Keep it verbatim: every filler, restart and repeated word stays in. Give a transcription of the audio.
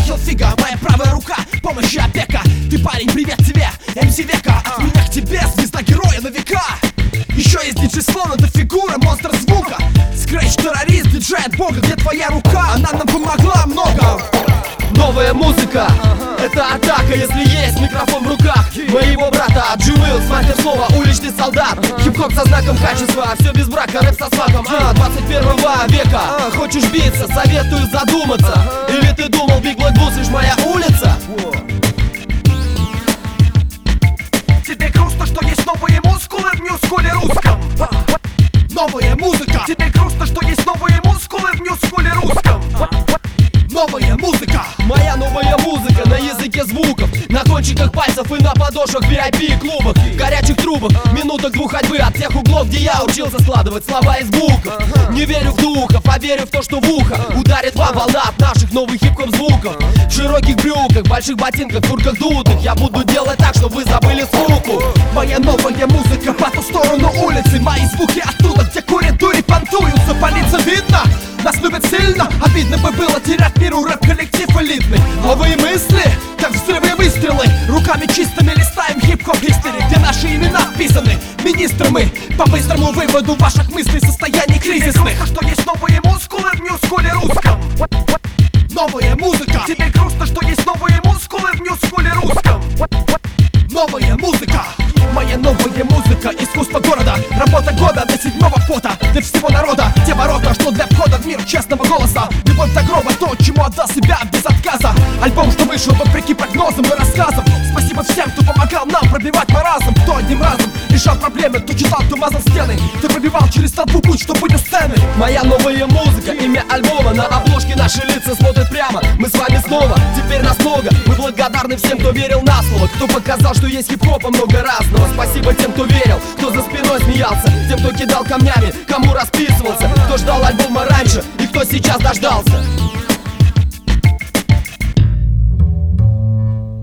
Хилфига, моя правая рука, помощь и опека. Ты парень, привет тебе, эм си Века. От меня к тебе, звезда героя на века. Еще есть диджей Слон, это фигура, монстр звука. Скретч, террорист, диджей от бога. Где твоя рука? Она нам помогла много. Новая музыка, это атака, если есть микрофон в руках моего брата Джи Уилс, мастер слова, уличный солдат. Хип-хоп со знаком качества, все без брака, рэп со смаком а, двадцать первого века. а, Хочешь биться, советую задуматься. Или ты думал, Биг Блэк Блюз лишь моя улица? Тебе грустно, что есть новые мускулы в нью-скуле русском? Новая музыка. Тебе грустно, что есть новые мускулы в нью-скуле русском? Новая музыка. Моя новая музыка на языке звуков, на кончиках пальцев и на подошвах ви ай пи-клубах, горячих трубах, минуток двух ходьбы от тех углов, где я учился складывать слова из букв. Не верю в духов, а верю в то, что в ухо ударит вам волна от наших новых хип-хоп звуков. В широких брюках, больших ботинках, куртках дутых я буду делать так, чтобы вы забыли скуку. Моя новая музыка по ту сторону улицы, мои звуки оттуда, где курят, дури, понтуются. Полиция видно, нас любят сильно. Обидно бы было терять миру рэп-коллектив элитный. Новые мысли, как взрывы и выстрелы. Руками чистыми листаем хип-хоп истории, где наши имена вписаны. Министры мы по быстрому выводу ваших мыслей состояний кризисных. Тебе грустно, что есть новые мускулы в нью-скуле русском? Новая музыка. Тебе грустно, что есть новые мускулы в нью-скуле русском? Новая музыка. Моя новая музыка, искусство города. Работа года до седьмого фото для всего народа. Те ворота, что для входа в мир честного голоса. Любовь до гроба, то, чему отдал себя без отказа. Альбом, что вышел вопреки прогнозам и рассказам. Спасибо всем, кто помогал нам пробивать маразм. Кто одним разом решал проблемы, кто читал, кто мазал стены. Кто пробивал через толпу путь, что будет сцены. Моя новая музыка, имя альбома. На обложке наши лица смотрят прямо. Мы с вами снова, теперь нас много. Мы благодарны всем, кто верил на слово, кто показал, что есть хип-хопа много разного. Спасибо тем, кто верил, кто за спиной смеялся, тем, кто кидал камнями, кому расписывался, кто ждал альбома раньше и кто сейчас дождался.